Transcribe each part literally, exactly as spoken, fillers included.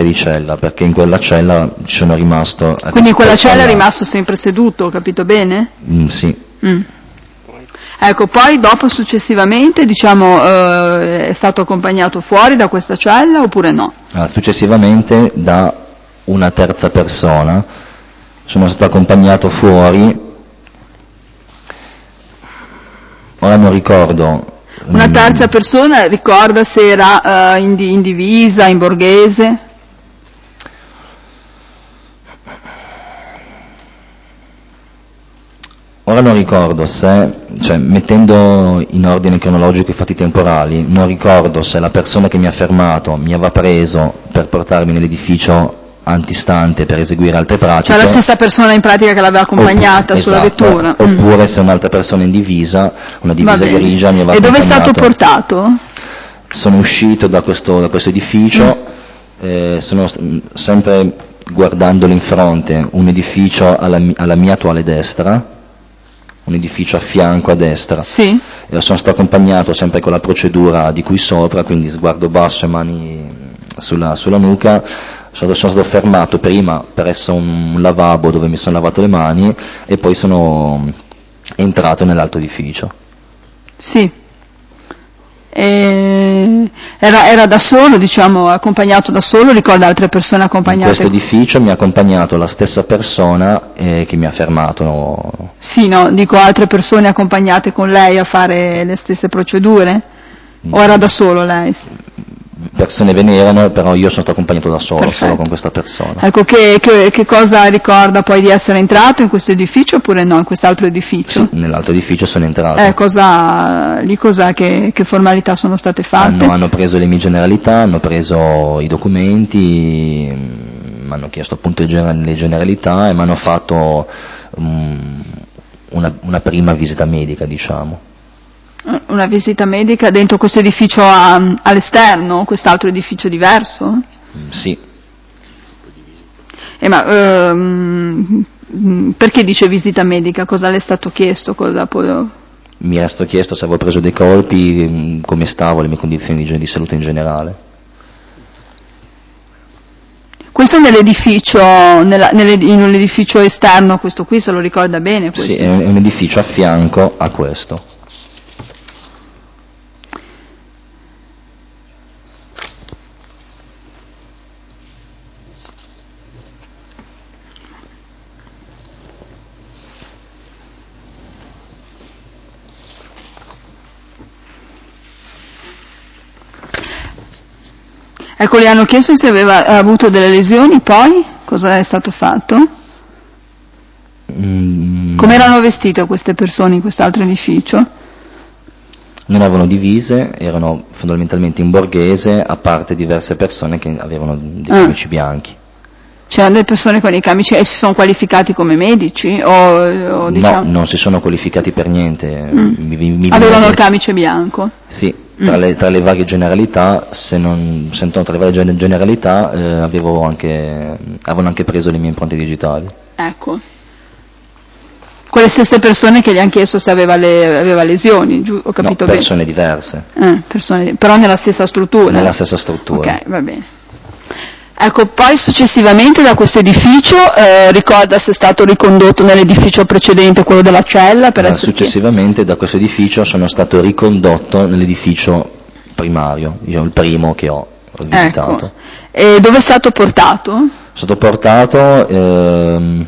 di cella, perché in quella cella ci sono rimasto... Quindi in quella cella è rimasto sempre seduto, ho capito bene? Mm, sì. Mm. Ecco, poi dopo successivamente, diciamo, eh, è stato accompagnato fuori da questa cella oppure no? Ah, successivamente da una terza persona sono stato accompagnato fuori, ora non ricordo. Una terza persona, ricorda se era uh, in, in divisa, in borghese? Ora non ricordo se, cioè mettendo in ordine cronologico i fatti temporali, non ricordo se la persona che mi ha fermato mi aveva preso per portarmi nell'edificio antistante per eseguire altre pratiche. Cioè la stessa persona in pratica che l'aveva accompagnata oppure, sulla esatto, vettura? Oppure mm. se un'altra persona in divisa, una divisa grigia mi aveva accompagnato. E dove è stato portato? Sono uscito da questo, da questo edificio, mm. eh, sono sempre guardandolo in fronte, un edificio alla, alla mia attuale destra, un edificio a fianco a destra. Sì. E sono stato accompagnato sempre con la procedura di qui sopra, quindi sguardo basso e mani sulla, sulla nuca. Sono, sono stato fermato prima presso un lavabo dove mi sono lavato le mani e poi sono entrato nell'altro edificio. Sì. E era, era da solo, diciamo, accompagnato da solo, ricorda altre persone accompagnate? In questo edificio mi ha accompagnato la stessa persona eh, che mi ha fermato. Sì, no, dico altre persone accompagnate con lei a fare le stesse procedure? O era da solo lei? Persone ve ne erano, però io sono stato accompagnato da solo, Perfetto. solo con questa persona. Ecco, che, che, che cosa ricorda poi di essere entrato in questo edificio oppure no, in quest'altro edificio? Sì, nell'altro edificio sono entrato. Eh, cosa, lì cos'è, che, che formalità sono state fatte? Hanno, hanno preso le mie generalità, hanno preso i documenti, mi hanno chiesto appunto le generalità e mi hanno fatto um, una, una prima visita medica, diciamo. Una visita medica dentro questo edificio a, all'esterno, quest'altro edificio diverso? Mm, sì. Eh, ma ehm, perché dice visita medica? Cosa le è stato chiesto? Cosa poi... Mi era stato chiesto se avevo preso dei colpi, come stavo, le mie condizioni di, di salute in generale. Questo nell'edificio, nella, nelle, in un edificio esterno, questo qui se lo ricorda bene? Questo? Sì, è un, è un edificio a fianco a questo. Ecco, le hanno chiesto se aveva avuto delle lesioni, poi cosa è stato fatto? Mm. Come erano vestite queste persone in quest'altro edificio? Non avevano divise, erano fondamentalmente in borghese, a parte diverse persone che avevano dei camici ah. bianchi. C'erano delle persone con i camici e si sono qualificati come medici? O, o diciamo... No, non si sono qualificati per niente. Mm. Mi, mi avevano il camice bianco? Sì, tra, mm. le, tra le varie generalità, se non sentono tra le varie generalità, eh, avevo anche, avevano anche preso le mie impronte digitali. Ecco. Quelle stesse persone che gli hanno chiesto se aveva, le, aveva lesioni, giù, ho capito no, persone bene? diverse. Eh, persone, però nella stessa struttura? Nella stessa struttura. Ok, va bene. Ecco, poi successivamente da questo edificio, eh, ricorda se è stato ricondotto nell'edificio precedente, quello della cella? Per no, successivamente chi? Da questo edificio sono stato ricondotto nell'edificio primario, diciamo il primo che ho visitato. Ecco. E dove è stato portato? È stato portato... Ehm,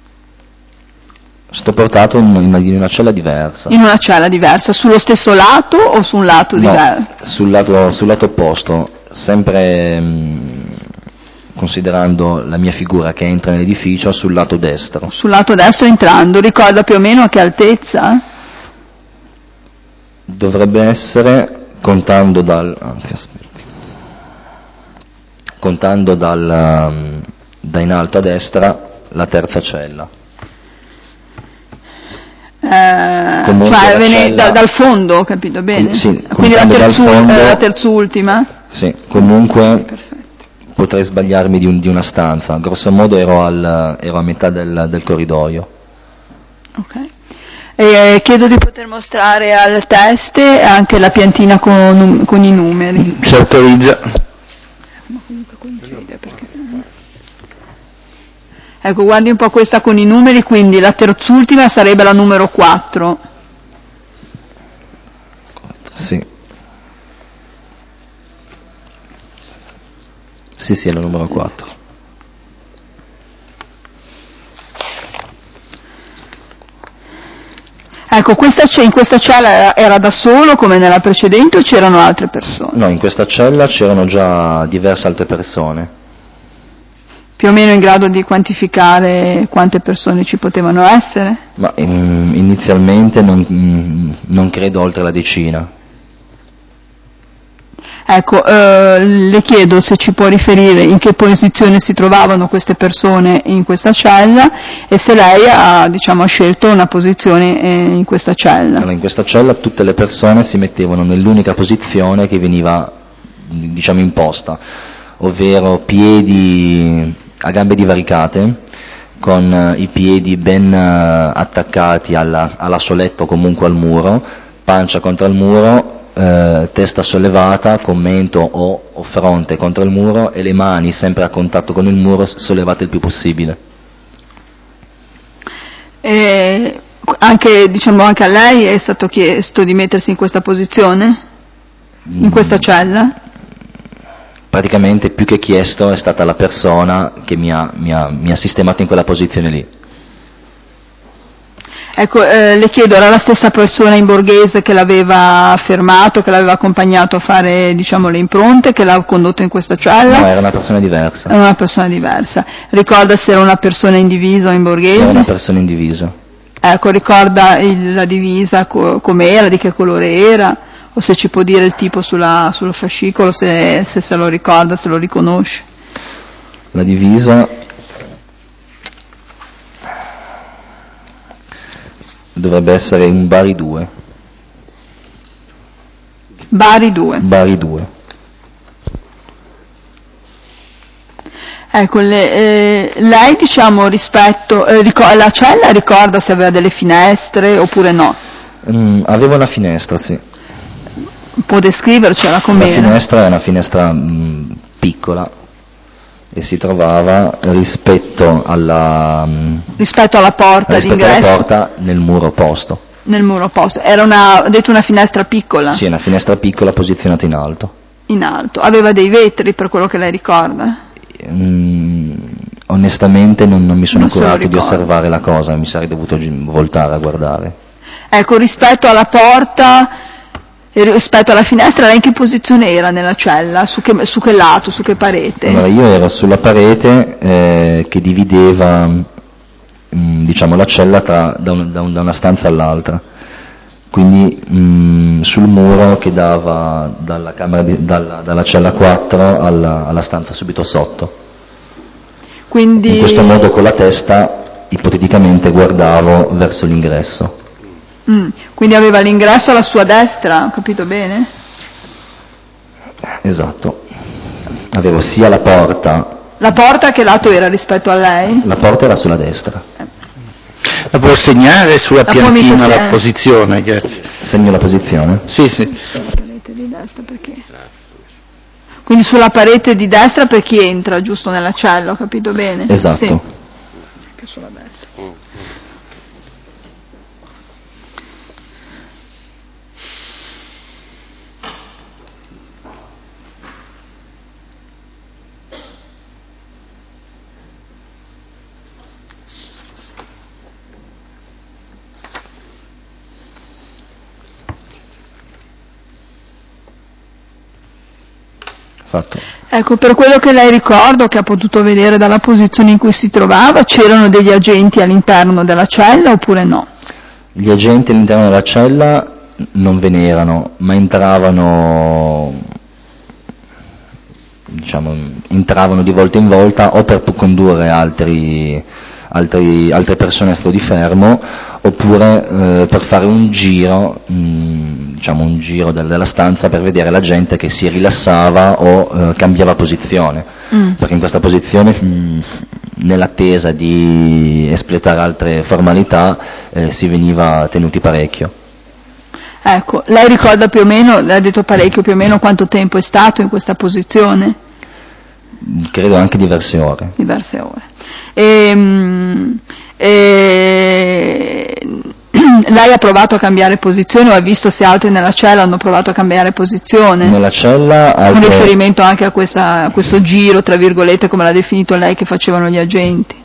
Sto portato in una, in una cella diversa. In una cella diversa, sullo stesso lato o su un lato no, diverso? Sul lato, sul lato opposto, sempre mh, considerando la mia figura che entra nell'edificio, sul lato destro. Sul lato destro entrando, ricorda più o meno a che altezza? Dovrebbe essere, contando dal... Anzi, aspetti. Contando dal, um, da in alto a destra, la terza cella. Eh, cioè viene da, dal fondo, capito bene? Sì, quindi la, terzu, fondo, eh, la terzultima? Sì, comunque perfetto. Potrei sbagliarmi di, un, di una stanza, grosso modo ero, al, ero a metà del, del corridoio. Ok. E, chiedo di poter mostrare al teste anche la piantina con, con i numeri. Si autorizza. Ma comunque coincide perché... Ecco, guardi un po' questa con i numeri, quindi la terzultima sarebbe la numero quattro. Sì. Sì, sì, è la numero quattro. Ecco, questa, in questa cella era, era da solo come nella precedente o c'erano altre persone? No, in questa cella c'erano già diverse altre persone. Più o meno in grado di quantificare quante persone ci potevano essere? Ma in, inizialmente non, non credo oltre la decina. Ecco, eh, le chiedo se ci può riferire in che posizione si trovavano queste persone in questa cella e se lei ha, diciamo, ha scelto una posizione eh, in questa cella. Allora, in questa cella tutte le persone si mettevano nell'unica posizione che veniva, diciamo, imposta, ovvero piedi a gambe divaricate, con i piedi ben attaccati alla, alla soletta o comunque al muro, pancia contro il muro, eh, testa sollevata con mento o, o fronte contro il muro e le mani sempre a contatto con il muro sollevate il più possibile. E anche, diciamo, anche a lei è stato chiesto di mettersi in questa posizione? In questa cella? Praticamente più che chiesto è stata la persona che mi ha, mi ha, mi ha sistemato in quella posizione lì. Ecco, eh, le chiedo, era la stessa persona in borghese che l'aveva fermato, che l'aveva accompagnato a fare, diciamo, le impronte, che l'ha condotto in questa cella? No, era una persona diversa. Era una persona diversa. Ricorda se era una persona in divisa o in borghese? Era una persona in divisa. Ecco, ricorda il, la divisa co- com'era, di che colore era? O se ci può dire il tipo sulla, sul fascicolo, se, se se lo ricorda, se lo riconosce. La divisa dovrebbe essere un Bari due. Bari due. Bari due. Ecco, le, eh, lei, diciamo, rispetto, eh, ricor- la cella ricorda se aveva delle finestre oppure no? Mm, aveva una finestra, sì. Può descrivercela com'era? La finestra è una finestra mh, piccola e si trovava rispetto alla, mh, rispetto alla porta rispetto d'ingresso? alla porta nel muro opposto. Nel muro opposto. Era una, detto una finestra piccola? Sì, una finestra piccola posizionata in alto. In alto. Aveva dei vetri, per quello che lei ricorda? Mm, onestamente non, non mi sono Non se lo curato di ricorda. osservare la cosa, mi sarei dovuto gi- voltare a guardare. Ecco, rispetto alla porta e rispetto alla finestra, lei in che posizione era nella cella? Su che, su che lato, su che parete? Allora, io ero sulla parete eh, che divideva mh, diciamo, la cella tra, da, un, da, un, da una stanza all'altra, quindi mh, sul muro che dava dalla, camera di, dalla, dalla cella quattro alla, alla stanza subito sotto. Quindi... In questo modo con la testa ipoteticamente guardavo verso l'ingresso. Mm, quindi aveva l'ingresso alla sua destra, ho capito bene? Esatto. Avevo sia la porta... La porta a che lato era rispetto a lei? La porta era sulla destra. La può segnare sulla La piantina può la mettere- posizione? Grazie. Segno la posizione? Sì, sì. Sulla parete di destra perché? Quindi sulla parete di destra per chi entra, giusto, nella cella, ho capito bene? Esatto. Sì. Anche sulla destra, sì. Fatto. Ecco, per quello che lei ricorda, che ha potuto vedere dalla posizione in cui si trovava, c'erano degli agenti all'interno della cella oppure no? Gli agenti all'interno della cella non ve ne erano, ma entravano, diciamo, entravano di volta in volta o per condurre altri, altri, altre persone a stato di fermo, oppure eh, per fare un giro, mh, diciamo un giro del, della stanza per vedere la gente che si rilassava o eh, cambiava posizione, Mm. perché in questa posizione, mh, nell'attesa di espletare altre formalità, eh, si veniva tenuti parecchio. Ecco, lei ricorda più o meno, lei ha detto parecchio, più o meno quanto tempo è stato in questa posizione? credo anche diverse ore. Diverse ore. E, e, lei ha provato a cambiare posizione o ha visto se altri nella cella hanno provato a cambiare posizione? Nella cella... Con altre... riferimento anche a, questa, a questo giro, tra virgolette, come l'ha definito lei, che facevano gli agenti?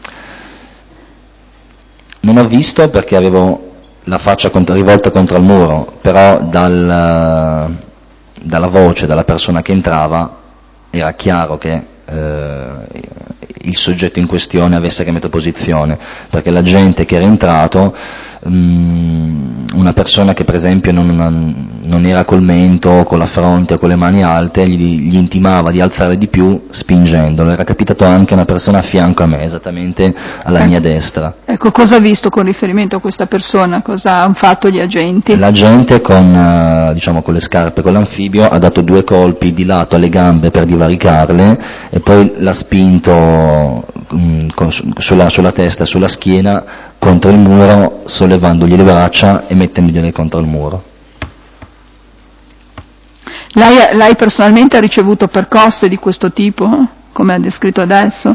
Non ho visto perché avevo la faccia contro, rivolta contro il muro, però dal, dalla voce, dalla persona che entrava, era chiaro che eh, il soggetto in questione avesse cambiato posizione, perché la gente che era entrato, mh, una persona che per esempio non, non era col mento, con la fronte, con le mani alte, gli, gli intimava di alzare di più spingendolo. Era capitato anche una persona a fianco a me, esattamente alla mia destra. Ecco, cosa ha visto con riferimento a questa persona? Cosa hanno fatto gli agenti? La gente con, diciamo, con le scarpe, con l'anfibio, ha dato due colpi di lato alle gambe per divaricarle e poi l'ha spinto mh, con, sulla, sulla testa e sulla schiena contro il muro, sollevandogli le braccia e mettendogliele contro il muro. Lei, lei personalmente ha ricevuto percosse di questo tipo, come ha descritto adesso?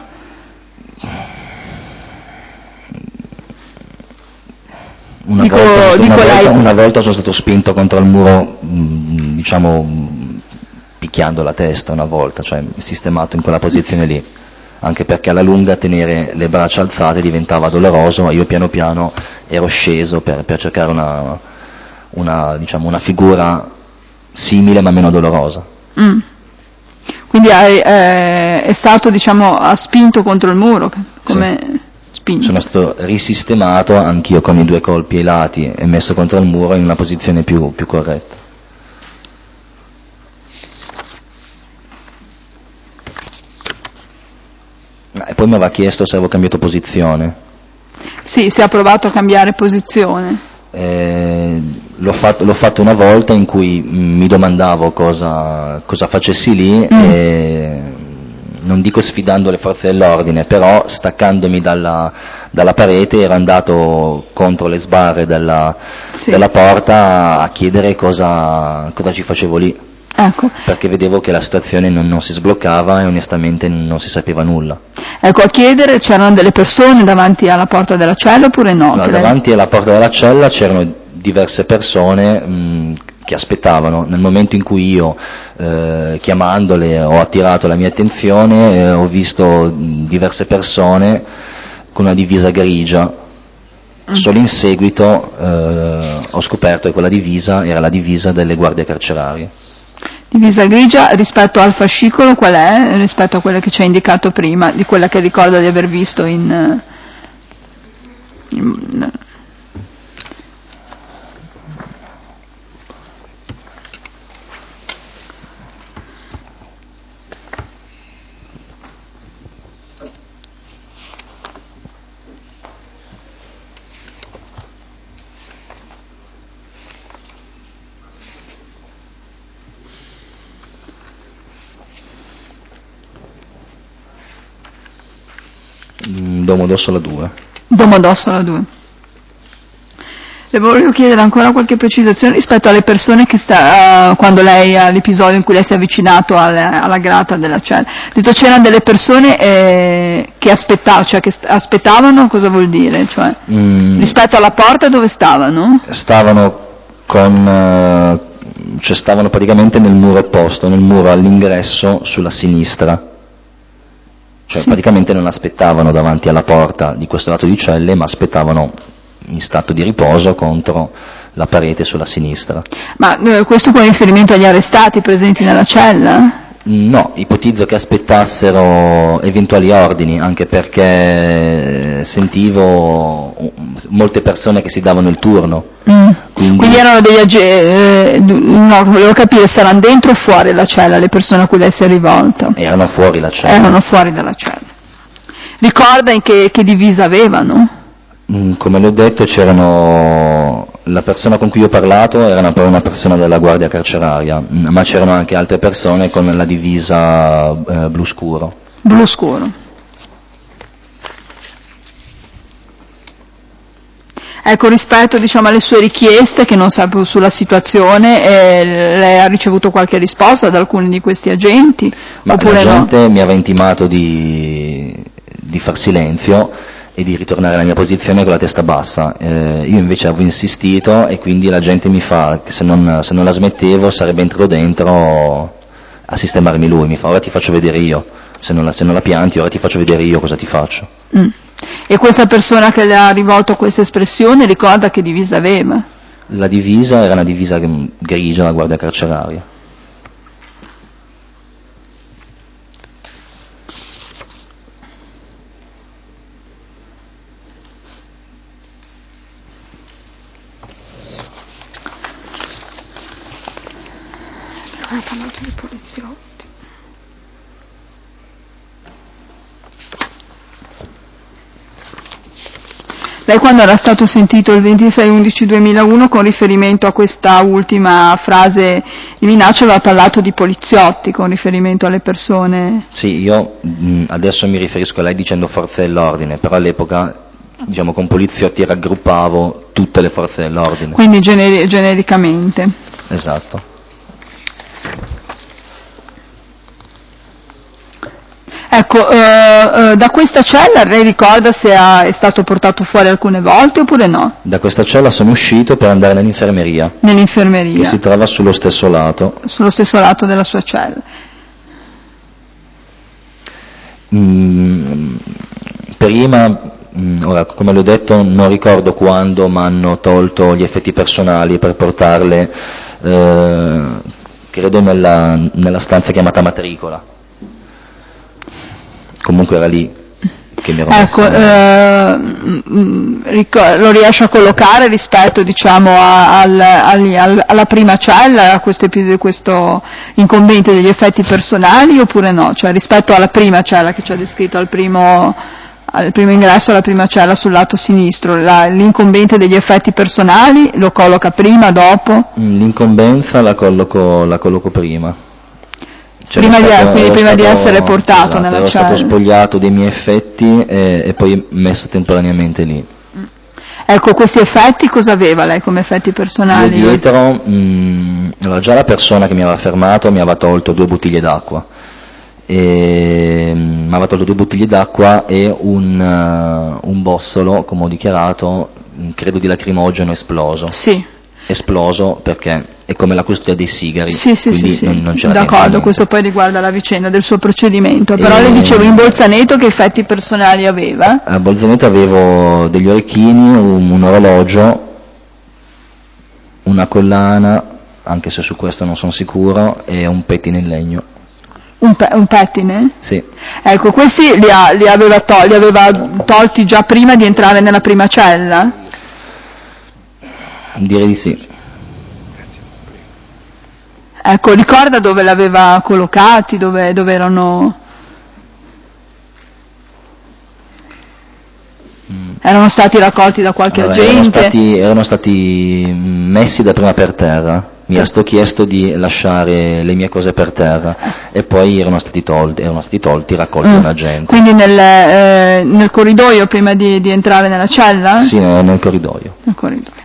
Una, dico, volta, dico una, lei... volta, una volta sono stato spinto contro il muro, mh, diciamo, picchiando la testa una volta, cioè sistemato in quella posizione lì, anche perché alla lunga tenere le braccia alzate diventava doloroso, ma io piano piano ero sceso per, per cercare una, una, diciamo, una figura simile ma meno dolorosa. Mm. Quindi è, è, è stato, diciamo, ha spinto contro il muro, come sì. spinto. Sono stato risistemato anch'io con i due colpi ai lati e messo contro il muro in una posizione più, più corretta. E poi mi aveva chiesto se avevo cambiato posizione. Sì, si è provato a cambiare posizione. Eh, l'ho, fatto, l'ho fatto una volta in cui mi domandavo cosa, cosa facessi lì mm. e non dico sfidando le forze dell'ordine, però staccandomi dalla, dalla parete ero andato contro le sbarre della, sì. della porta a chiedere cosa, cosa ci facevo lì. Ecco. Perché vedevo che la situazione non, non si sbloccava e onestamente non si sapeva nulla. Ecco, a chiedere c'erano delle persone davanti alla porta della cella oppure no? No, davanti alla porta della cella c'erano diverse persone mh, che aspettavano. Nel momento in cui io, eh, chiamandole, ho attirato la mia attenzione, eh, ho visto diverse persone con una divisa grigia. Mm. Solo in seguito eh, ho scoperto che quella divisa era la divisa delle guardie carcerarie. Divisa grigia rispetto al fascicolo qual è? Rispetto a quella che ci ha indicato prima, di quella che ricorda di aver visto in... in Domodossola due. Domodossola due. Le volevo chiedere ancora qualche precisazione rispetto alle persone che sta, uh, quando lei, all'episodio in cui lei si è avvicinato alla, alla grata della cella. Detto, c'erano delle persone eh, che aspettavano, cioè che st- aspettavano, cosa vuol dire? Cioè, mm. rispetto alla porta dove stavano? Stavano con, uh, cioè stavano praticamente nel muro opposto, nel muro all'ingresso sulla sinistra. Cioè sì. Praticamente non aspettavano davanti alla porta di questo lato di celle, ma aspettavano in stato di riposo contro la parete sulla sinistra. Ma eh, questo con riferimento agli arrestati presenti nella cella? No, ipotizzo che aspettassero eventuali ordini, anche perché sentivo molte persone che si davano il turno. Mm. Quindi... Quindi erano degli agenti, eh, no, volevo capire, saranno dentro o fuori la cella le persone a cui lei si è rivolta? Erano fuori la cella. Erano fuori dalla cella. Ricorda in che, che divisa avevano? Mm, come le ho detto, c'erano, la persona con cui ho parlato era una, una persona della guardia carceraria, ma c'erano anche altre persone con la divisa eh, blu scuro. Blu scuro. Ecco, rispetto diciamo alle sue richieste, che non sa più sulla situazione, eh, lei ha ricevuto qualche risposta da alcuni di questi agenti? Ma oppure la gente no? mi aveva intimato di, di far silenzio e di ritornare alla mia posizione con la testa bassa. Eh, io invece avevo insistito e quindi la gente mi fa che se non, se non la smettevo sarebbe entrato dentro a sistemarmi lui, mi fa ora ti faccio vedere io, se non la, se non la pianti ora ti faccio vedere io cosa ti faccio. Mm. E questa persona che le ha rivolto questa espressione ricorda che divisa aveva? La divisa era una divisa grigia, la guardia carceraria. Ha parlato di poliziotti. Lei quando era stato sentito il ventisei undici duemilauno con riferimento a questa ultima frase di minaccia aveva parlato di poliziotti con riferimento alle persone? Sì, io mh, adesso mi riferisco a lei dicendo forze dell'ordine, però all'epoca diciamo con poliziotti raggruppavo tutte le forze dell'ordine. Quindi generi- genericamente. Esatto. Ecco, eh, eh, da questa cella lei ricorda se ha, è stato portato fuori alcune volte oppure no? Da questa cella sono uscito per andare nell'infermeria, Nell'infermeria, che si trova sullo stesso lato. sullo stesso lato della sua cella. Mm, prima, mm, ora come le ho detto, non ricordo quando mi hanno tolto gli effetti personali per portarle, eh, credo nella, nella stanza chiamata matricola. Comunque era lì che mi ero Ecco, messo. eh, ricor- lo riesce a collocare rispetto diciamo a, al, al, al, alla prima cella, a questo, episodio, questo incombente degli effetti personali oppure no? Cioè rispetto alla prima cella che ci ha descritto, al primo, al primo ingresso alla prima cella sul lato sinistro, la, l'incombente degli effetti personali lo colloca prima, dopo? L'incombenza la colloco, la colloco prima. Cioè prima stato, di, quindi prima stato, di essere portato esatto, nella ero cella. Ero stato spogliato dei miei effetti e, e poi messo temporaneamente lì. Ecco, questi effetti cosa aveva lei come effetti personali? Io dietro, mh, allora già la persona che mi aveva fermato mi aveva tolto due bottiglie d'acqua, e, mh, mi aveva tolto due bottiglie d'acqua e un, uh, un bossolo, come ho dichiarato, mh, credo di lacrimogeno esploso. Sì. Esploso perché è come la custodia dei sigari, sì, sì, quindi sì, sì. Non, non c'era d'accordo, questo poi riguarda la vicenda del suo procedimento, però e... le dicevo in Bolzaneto che effetti personali aveva? A Bolzaneto avevo degli orecchini, un, un orologio, una collana, anche se su questo non sono sicuro, e un pettine in legno. Un, pe- un pettine? Sì. Ecco, questi li, ha, li, aveva to- li aveva tolti già prima di entrare nella prima cella? Direi di sì. Ecco, ricorda dove l'aveva collocati, dove, dove erano... Mm. Erano stati raccolti da qualche allora, agente? Erano stati, erano stati messi da prima per terra. Mi era stato chiesto di lasciare le mie cose per terra e poi erano stati tolti, erano stati tolti raccolti da un agente. Quindi nel, eh, nel corridoio prima di, di entrare nella cella? Sì, nel, nel corridoio. Nel corridoio.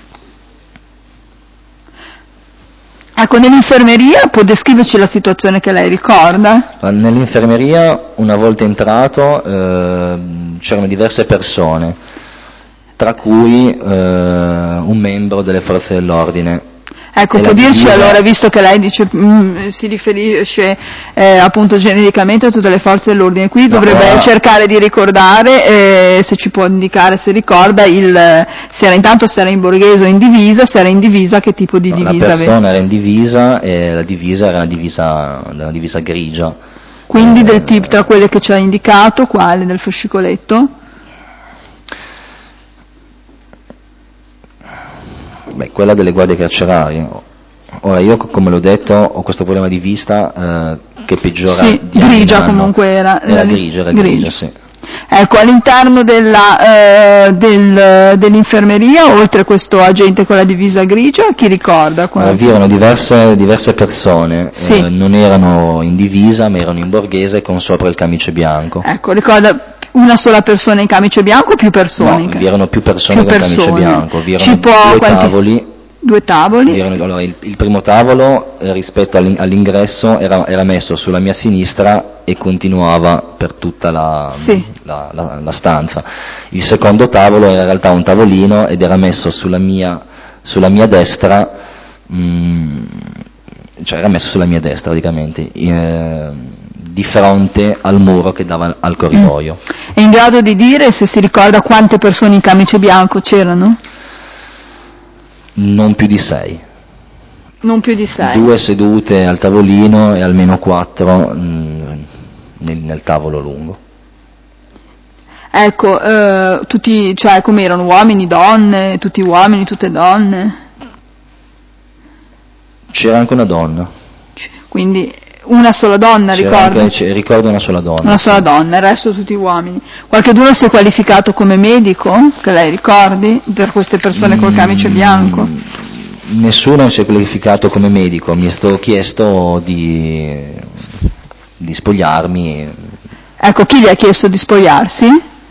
Ecco, nell'infermeria può descriverci la situazione che lei ricorda? Nell'infermeria, una volta entrato, eh, c'erano diverse persone, tra cui eh, un membro delle forze dell'ordine. Ecco, può dirci divisa... allora, visto che lei dice, mh, si riferisce eh, appunto genericamente a tutte le forze dell'ordine, qui no, dovrebbe ora... cercare di ricordare, eh, se ci può indicare se ricorda, il, se era intanto se era in borghese o in divisa, se era in divisa che tipo di no, divisa aveva. La persona aveva. Era in divisa e la divisa era una divisa, una divisa grigia. Quindi eh, del tipo tra quelle che ci ha indicato, quale del fascicoletto? Beh, quella delle guardie carcerarie. Ora io, come l'ho detto, ho questo problema di vista eh, che peggiora sì, di anno grigia in anno. comunque era. Era grigia, era grigia, grigia sì. Ecco, all'interno della, eh, del, dell'infermeria, oltre a questo agente con la divisa grigia, chi ricorda? Allora, vi erano diverse, diverse persone, sì. eh, non erano in divisa ma erano in borghese con sopra il camice bianco. Ecco, ricorda una sola persona in camice bianco o più persone? No, vi erano più persone più con persone. camice bianco, vi erano Ci può, due quanti, tavoli. Due tavoli? Erano, allora, il, il primo tavolo eh, rispetto all'in, all'ingresso era, era messo sulla mia sinistra e continuava per tutta la, sì. la, la, la stanza. Il secondo tavolo era in realtà un tavolino ed era messo sulla mia, sulla mia destra, mh, cioè era messo sulla mia destra praticamente, eh, di fronte al muro che dava al corridoio. Mm. È in grado di dire, se si ricorda, quante persone in camice bianco c'erano? Non più di sei. Non più di sei. Due sedute al tavolino e almeno quattro mh, nel, nel tavolo lungo. Ecco, eh, tutti, cioè come erano, uomini, donne, tutti uomini, tutte donne? C'era anche una donna. Quindi una sola donna, ricordo? Anche, ricordo una sola donna. Una sola sì. donna, il resto tutti uomini. Qualcheduno si è qualificato come medico, che lei ricordi, per queste persone col camice bianco? Mm, nessuno si è qualificato come medico, mi è stato chiesto di, di spogliarmi. Ecco, chi gli ha chiesto di spogliarsi?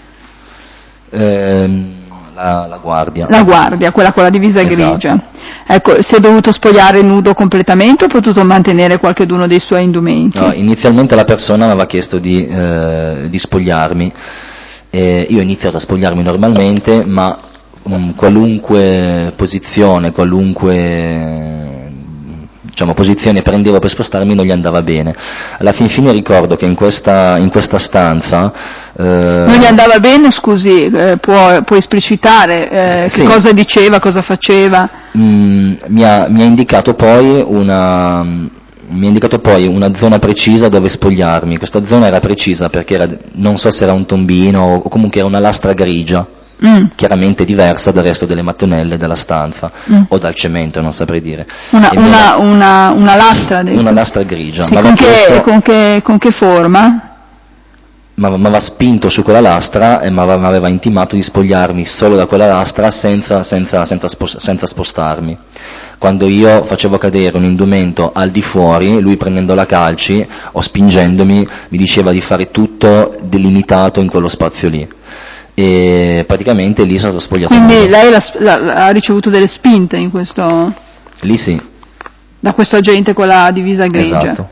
Eh, la, la guardia. La guardia, quella con la divisa esatto. grigia. Ecco, si è dovuto spogliare nudo completamente o ha potuto mantenere qualcheduno dei suoi indumenti? No, inizialmente la persona mi aveva chiesto di, eh, di spogliarmi, e io ho iniziato a spogliarmi normalmente, ma um, qualunque posizione, qualunque diciamo, posizione prendevo per spostarmi non gli andava bene. Alla fin fine ricordo che in questa, in questa stanza... Eh, non gli andava bene, scusi, eh, può, può esplicitare eh, sì. che cosa diceva, cosa faceva? Mm, mi, ha, mi ha indicato poi una... mi ha indicato poi una zona precisa dove spogliarmi. Questa zona era precisa perché era, non so se era un tombino o comunque era una lastra grigia, mm. chiaramente diversa dal resto delle mattonelle della stanza, mm. o dal cemento, non saprei dire. Una, una, una, una lastra? Dei... Una lastra grigia. Sì, con, che, questo... con, che, con che forma? Mi aveva spinto su quella lastra e mi aveva intimato di spogliarmi solo da quella lastra senza, senza, senza, senza spostarmi. Quando io facevo cadere un indumento al di fuori, lui prendendo la calci o spingendomi mi diceva di fare tutto delimitato in quello spazio lì. E praticamente lì sono stato spogliato. Quindi nudo. lei la, la, ha ricevuto delle spinte in questo... Lì sì. Da questo agente con la divisa grigia. Esatto.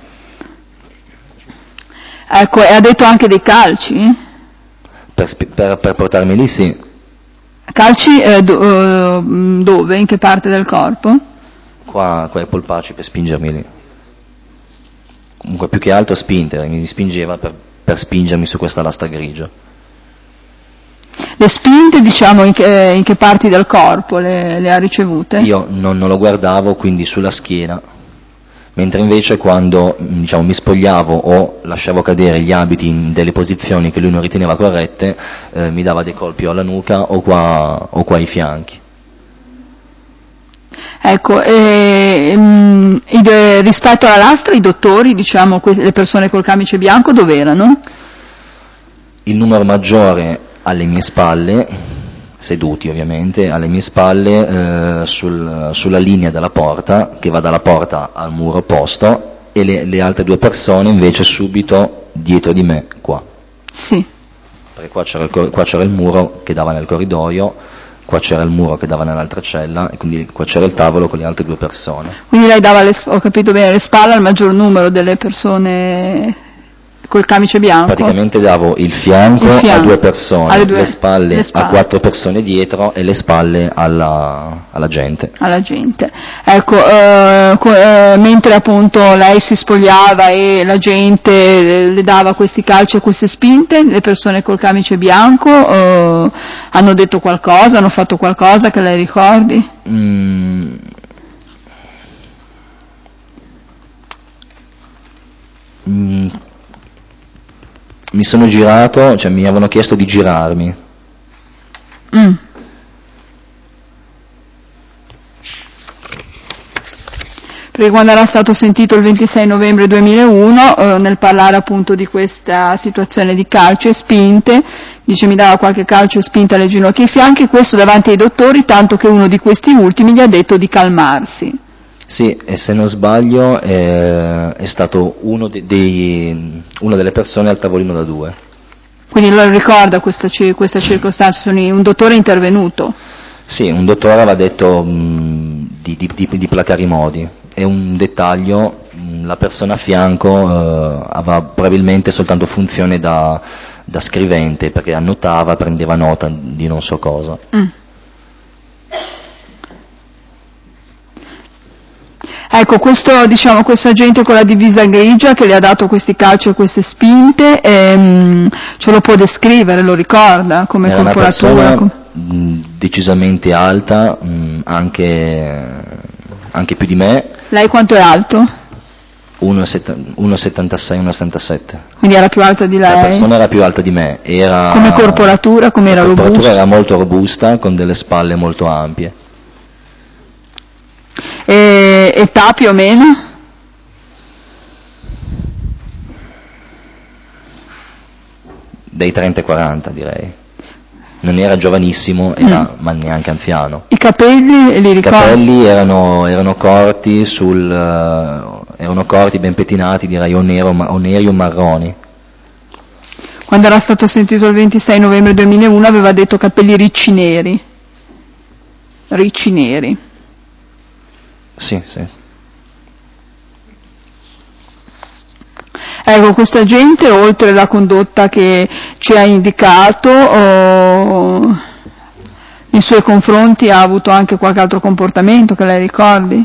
Ecco, e ha detto anche dei calci? Per, per, per portarmi lì sì. Calci eh, do, uh, dove? In che parte del corpo? Qua, qua ai polpacci per spingermi lì. Comunque più che altro spinte, mi spingeva per, per spingermi su questa lastra grigia. Le spinte, diciamo, in che, in che parti del corpo le, le ha ricevute? Io non, non lo guardavo, quindi sulla schiena, mentre invece quando diciamo, mi spogliavo o lasciavo cadere gli abiti in delle posizioni che lui non riteneva corrette, eh, mi dava dei colpi o alla nuca o qua, o qua ai fianchi. Ecco, e, um, e, rispetto alla lastra, i dottori, diciamo, que- le persone col camice bianco, dove erano? Il numero maggiore alle mie spalle, seduti ovviamente, alle mie spalle, eh, sul, sulla linea della porta, che va dalla porta al muro opposto, e le, le altre due persone invece subito dietro di me, qua. Sì. Perché qua c'era, il, qua c'era il muro che dava nel corridoio, qua c'era il muro che dava nell'altra cella, e quindi qua c'era il tavolo con le altre due persone. Quindi lei dava, le, ho capito bene, le spalle al maggior numero delle persone col camice bianco? Praticamente davo il fianco, il fianco a due persone, due, le, spalle le spalle a quattro persone dietro e le spalle alla, alla gente. Alla gente. Ecco, eh, co- eh, mentre appunto lei si spogliava e la gente le dava questi calci e queste spinte, le persone col camice bianco eh, hanno detto qualcosa, hanno fatto qualcosa che lei ricordi? Mm. Mm. Mi sono girato, cioè mi avevano chiesto di girarmi. Mm. Perché quando era stato sentito il ventisei novembre duemilauno, eh, nel parlare appunto di questa situazione di calcio e spinte, dice mi dava qualche calcio e spinta alle ginocchia e ai fianchi, questo davanti ai dottori, tanto che uno di questi ultimi gli ha detto di calmarsi. Sì, e se non sbaglio eh, è stato uno, de- dei, una delle persone al tavolino da due. Quindi lo ricorda questa, questa circostanza, un dottore è intervenuto? Sì, un dottore aveva detto mh, di, di, di, di placare i modi. E un dettaglio, mh, la persona a fianco eh, aveva probabilmente soltanto funzione da, da scrivente, perché annotava, prendeva nota di non so cosa. Mm. Ecco, questo, diciamo, questa gente con la divisa grigia che le ha dato questi calci e queste spinte, ehm, ce lo può descrivere, lo ricorda come Era corporatura? Una persona mh, decisamente alta, mh, anche, anche più di me. Lei quanto è alto? uno virgola settantasei, uno virgola settantasette. Quindi era più alta di lei? La persona era più alta di me. Era, come corporatura, come era robusta? La corporatura era molto robusta, con delle spalle molto ampie. E, età più o meno? Dai trenta ai quaranta, direi. Non era giovanissimo, era, mm. ma neanche anziano. I capelli li ricordo? I capelli erano, erano corti, sul, uh, erano corti, ben pettinati, direi o, nero, o neri o marroni. Quando era stato sentito il ventisei novembre duemilauno aveva detto capelli ricci neri. Ricci neri. Sì, sì. Ecco, questa gente, oltre alla condotta che ci ha indicato, oh, nei suoi confronti ha avuto anche qualche altro comportamento che lei ricordi?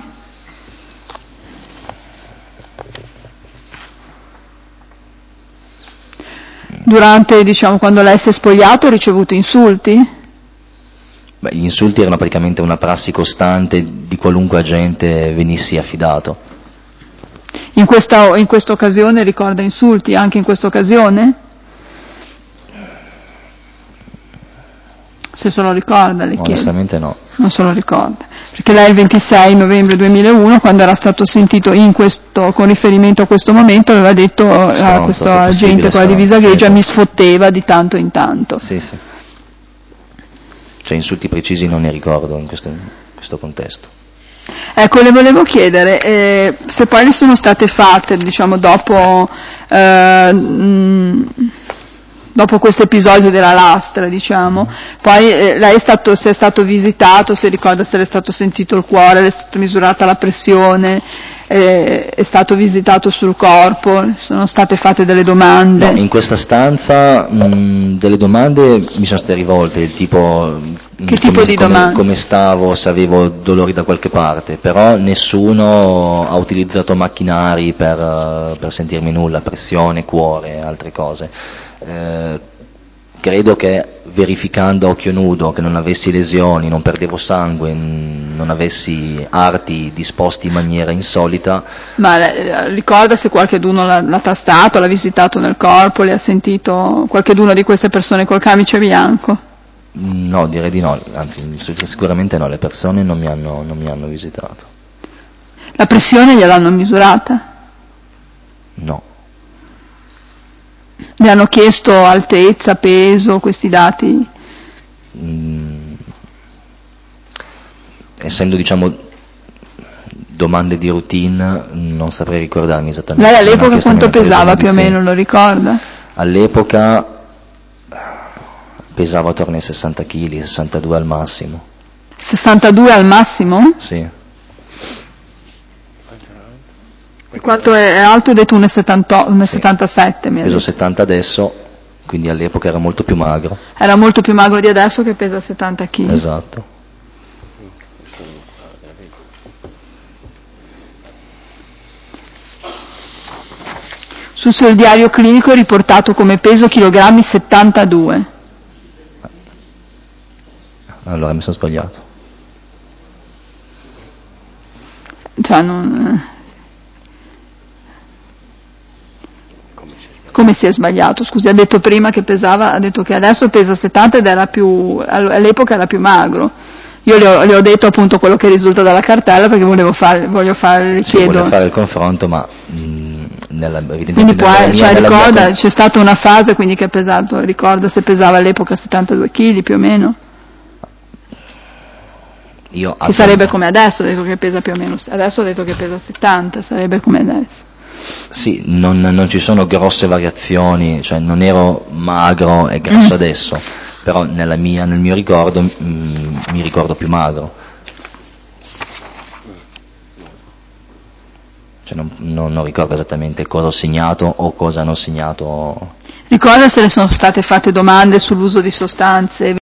Durante, diciamo, quando lei si è spogliato ha ricevuto insulti? Beh, gli insulti erano praticamente una prassi costante di qualunque agente venissi affidato. In questa, in questa occasione ricorda insulti, anche in questa occasione? Se se lo ricorda, le chiedo. Onestamente no. Non se lo ricorda. Perché lei il ventisei novembre duemilauno, quando era stato sentito in questo, con riferimento a questo momento, aveva detto a questo agente con la divisa grigia mi sfotteva di tanto in tanto. Sì, sì. Cioè insulti precisi non ne ricordo in questo, in questo contesto. Ecco, le volevo chiedere eh, se poi le sono state fatte, diciamo, dopo, eh, mh, dopo questo episodio della lastra, diciamo, poi eh, lei è stato, se è stato visitato, se ricorda se le è stato sentito il cuore, le è stata misurata la pressione, eh, è stato visitato sul corpo, sono state fatte delle domande? No, in questa stanza mh, delle domande mi sono state rivolte, del tipo, che tipo come, di come, domande? Come stavo, se avevo dolori da qualche parte, però nessuno ha utilizzato macchinari per, per sentirmi nulla, pressione, cuore, altre cose. Eh, credo che verificando a occhio nudo che non avessi lesioni, non perdevo sangue, non avessi arti disposti in maniera insolita. Ma eh, ricorda se qualcheduno l'ha, l'ha tastato, l'ha visitato nel corpo, le ha sentito qualcheduno di queste persone col camice bianco? No, direi di no, anzi sicuramente no, le persone non mi hanno, non mi hanno visitato. La pressione gliel'hanno misurata? No. Le hanno chiesto altezza, peso, questi dati? Mm, essendo, diciamo, domande di routine, non saprei ricordarmi esattamente. Lei all'epoca quanto pesava più o meno, lo ricorda? All'epoca pesava attorno ai sessanta chili, sessantadue al massimo. sessantadue al massimo? Sì. Quanto è alto? Ho detto uno virgola settantasette. Sì. Peso settanta adesso, quindi all'epoca era molto più magro. Era molto più magro di adesso che pesa settanta chili. Esatto. Sul suo diario clinico è riportato come peso chilogrammi settantadue. Allora mi sono sbagliato. Cioè non... Come si è sbagliato? Scusi, ha detto prima che pesava, ha detto che adesso pesa settanta ed era più, all'epoca era più magro. Io le ho, le ho detto appunto quello che risulta dalla cartella perché volevo fare, voglio fare, le sì, chiedo. Voglio fare il confronto, ma mh, nella, evidentemente quindi può, nella cioè, mia, ricorda, mia... c'è stata una fase quindi che ha pesato, ricorda se pesava all'epoca settantadue chili più o meno? Io che sarebbe come adesso, ho detto che pesa più o meno, adesso ho detto che pesa settanta, sarebbe come adesso. Sì, non, non ci sono grosse variazioni, cioè non ero magro e grasso Mm. adesso, però nella mia, nel mio ricordo mm, mi ricordo più magro. Cioè non, non- non ricordo esattamente cosa ho segnato o cosa non ho segnato. Ricorda se le sono state fatte domande sull'uso di sostanze